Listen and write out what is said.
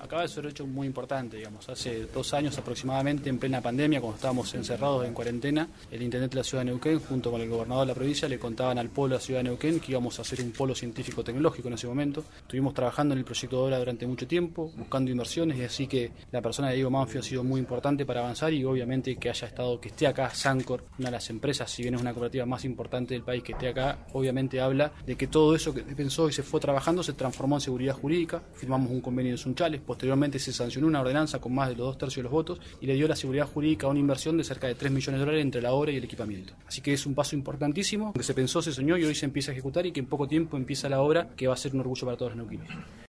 acaba de ser un hecho muy importante, digamos. Hace 2 años aproximadamente, en plena pandemia, cuando estábamos encerrados en cuarentena, el intendente de la ciudad de Neuquén, junto con el gobernador de la provincia, le contaban al pueblo de la ciudad de Neuquén que íbamos a hacer un polo científico-tecnológico en ese momento. Estuvimos trabajando en el proyecto de obra durante mucho tiempo, buscando inversiones, y así que la persona de Diego Manfio ha sido muy importante para avanzar, y obviamente que esté acá Sancor, una de las empresas, si bien es una cooperativa más importante del país, que esté acá, obviamente habla de que todo eso que pensó y se fue trabajando se transformó en seguridad jurídica. Firmamos un convenio en Sunchales, posteriormente se sancionó una ordenanza con más de los 2/3 de los votos y le dio la seguridad jurídica a una inversión de cerca de $3 millones entre la obra y el equipamiento. Así que es un paso importantísimo, que se pensó, se soñó y hoy se empieza a ejecutar, y que en poco tiempo empieza la obra, que va a ser un orgullo para todos los neuquinos.